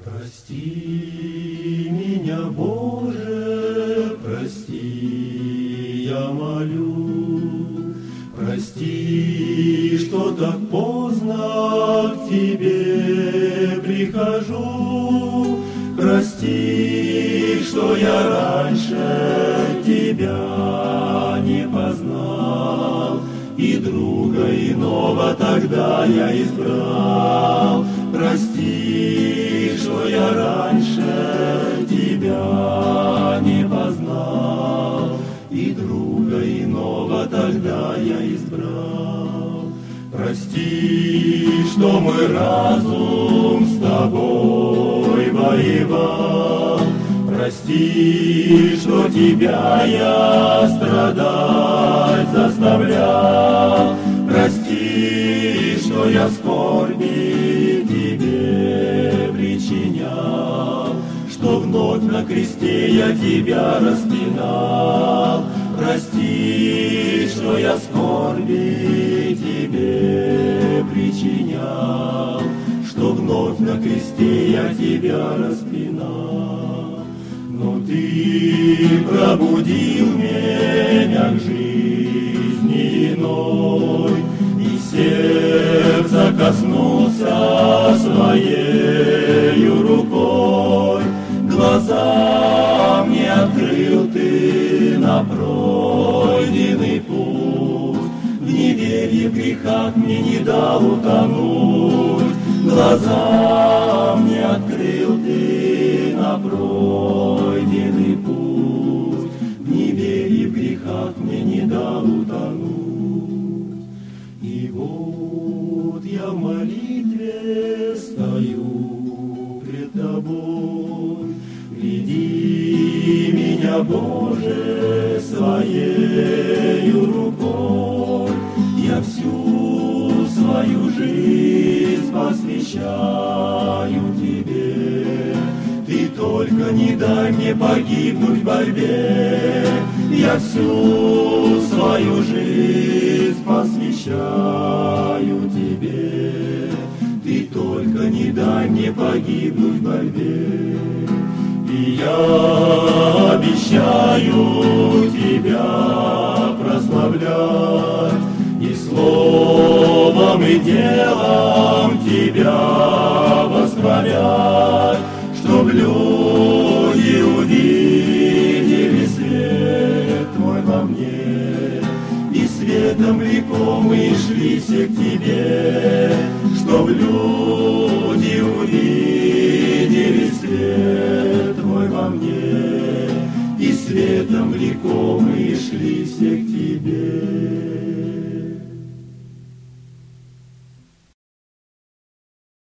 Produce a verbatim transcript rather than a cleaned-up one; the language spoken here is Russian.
Прости меня, Боже, прости, я молю. Прости, что так поздно к Тебе прихожу. Прости, что я раньше Тебя не познал, и друга иного тогда я избрал. Прости, что я раньше Тебя не познал, и друга иного тогда я избрал. Прости, что мой разум с Тобой воевал. Прости, что Тебя я страдать заставлял. Прости, что я скорби Тебе причинял, что вновь на кресте я Тебя распинал. Прости, что я скорби Тебе причинял, что вновь на кресте я Тебя распинал. Но Ты пробудил меня к жизни иной, и сердца коснулся Своею рукой. Глаза мне открыл Ты на пройденный путь, в неверии, в грехах мне не дал утонуть. Глаза мне открыл Ты на пройденный путь, в неверии, в грехах мне не дал утонуть. И вот я в молитве стою пред Тобой. Веди меня, Боже, Своею рукой. Я всю свою жизнь посвящаю Тебе. Ты только не дай мне погибнуть в борьбе. Я всю свою жизнь посвящаю Тебе. Ты только не дай мне погибнуть в борьбе. И я обещаю Тебя прославлять, и словом, и делом Тебя восхвалять, чтоб люди увидели свет Твой во мне, и светом влекомые шли все к Тебе, чтоб люди увидели свет Твой во мне, и светом влекомые шли все